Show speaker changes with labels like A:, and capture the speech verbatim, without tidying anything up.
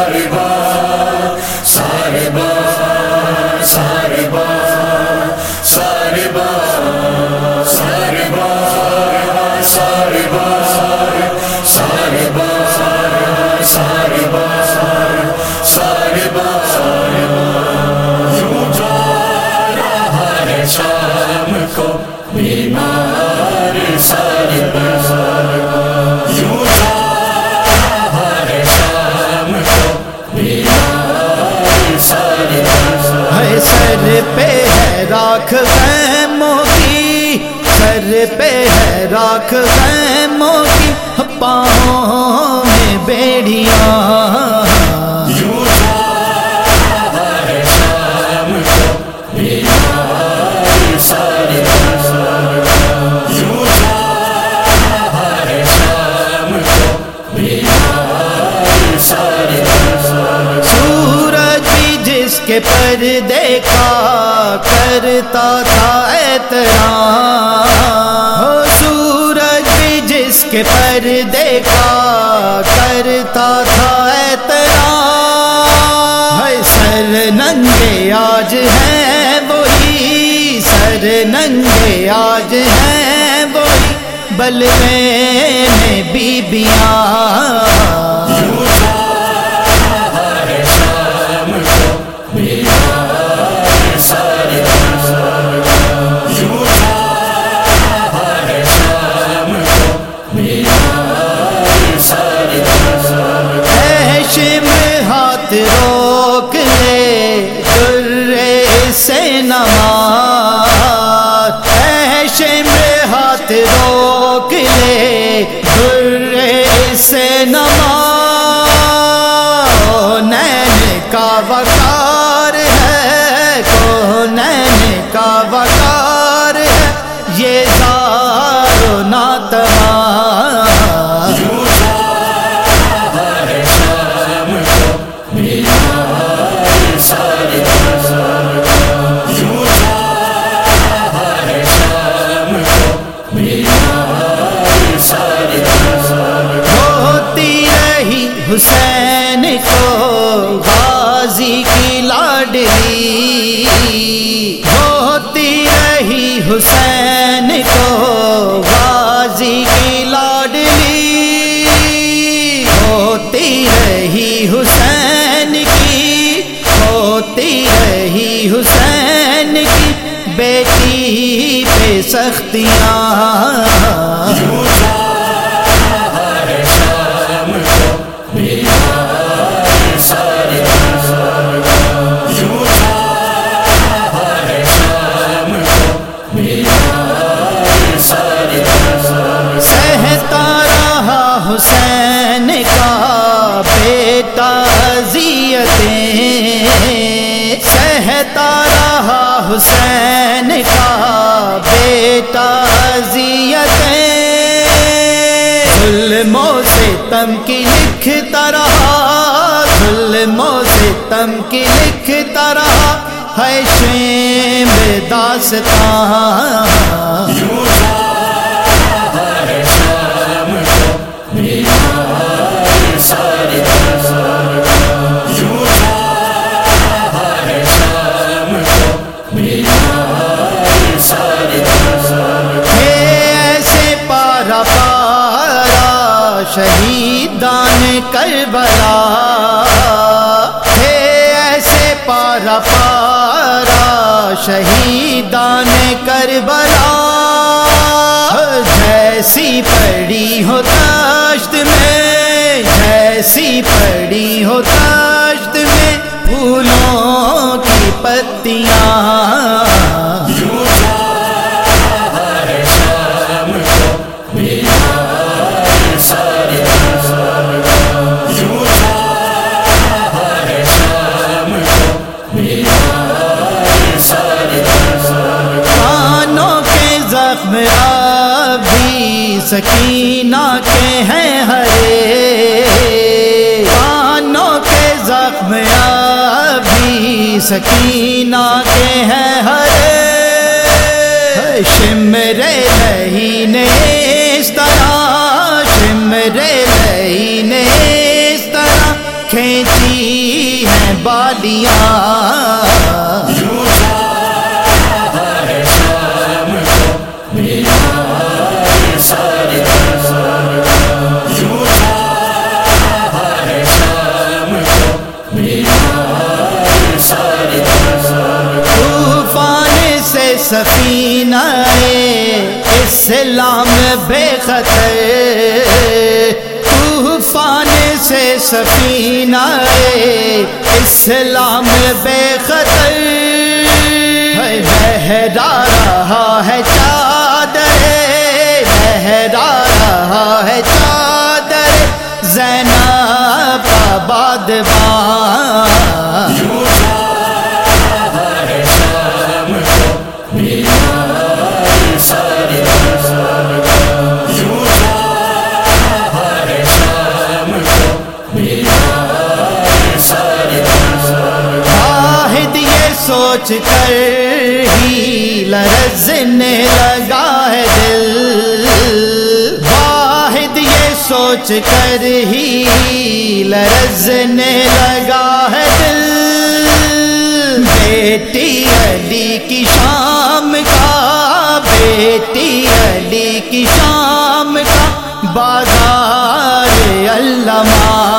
A: سارے بار سارے بار سارے بار سارے بار سارے بار سارے بار سارے بار سارے بار سارے بار یوں جا رہا ہے شام کو بیمار سارے بار یوں جا رہا ہے شام کو بیمار سارے بار
B: ہے سر پہ ہے راکھ غیموں کی سر پہ ہے راکھ غیموں کی پاؤں میں بیڑیاں
A: یوں جا رہا ہے شام کو بیمار سارے بار یوں جا رہا ہے شام کو بیمار سارے بار
B: سورج بھی جس کے پردے کا کرتا تھا احترام ہو سورج بھی جس کے پردے کا کرتا تھا احترام ہے سر ننگے آج ہیں وہی سر ننگے آج ہیں وہی بلوے میں بیبیاں
A: یوں جا رہا ہے شام کو بیمار سارے بار یوں جا رہا ہے شام کو بیمار سارے بار
B: اے شمر ہاتھ روک لے درے سے نماز اے شمر ہاتھ روک لے درے سے نماز نین کا وقار ہے کونین کا وقار ہے یہ زار و ناتمام
A: یوں جا رہا ہے شام کو بیمار سارے بار یوں جا رہا ہے شام کو بیمار سارے بار
B: ہوتی رہی حسین کو غازی کی لاڈلی ہوتی رہی حسین کو غازی کی لاڈلی ہوتی رہی حسین کی ہوتی رہی حسین کی بیٹی پہ سختیاں
A: یوں جا رہا ہے شام کو بیمار سارے بار یوں جا رہا ہے شام کو بیمار سارے بار
B: سہتا رہا حسین کا بیٹا اذیتیں سہتا رہا حسین کا بیٹا اذیتیں ظلموں سے ستم کی لکھتا رہا ظلموں سے ستم کی لکھتا رہا ہے شیم داستان
A: یوں جا رہا ہے شام کو بیمار سارے بار یوں جا رہا ہے شام کو بیمار سارے بار
B: ایسے پارا پارا شہیدان کربلا ہے ایسے پارا پارا شہیدان کربلا جیسی پڑی ہو دشت میں جیسی پڑی ہو دشت میں پھولوں کی پتیاں
A: یوں جا رہا ہے شام کو بیمار سارے بار یوں جا رہا ہے شام کو بیمار سارے بار
B: کانوں کے زخم ابھی سکینہ کے ہیں ہرے کانوں کے زخم ابھی سکینہ کے ہیں ہرے شمر لہی نے اس طرح شمر لہی نے اس طرح کھینچی بالیاں
A: یوں جا ہے شام کو مینار سرور یوں جا ہے شام کو مینار سرور
B: طوفان سے سفینہ اسلام بے خطر طوفان سے سفینہ اسلام بے خطر لہرا رہا ہے چادر لہرا رہا ہے چادر زینب آباد بان
A: یوں جا ہے شام کو مینار سرور یوں جا ہے شام کو مینار سرور
B: واحد یہ سوچ کر ہی لرزنے لگا ہے دل واحد یہ سوچ کر ہی لرزنے لگا ہے دل بیٹی علی کی شام کا بیٹی علی کی شام کا بازار علامہ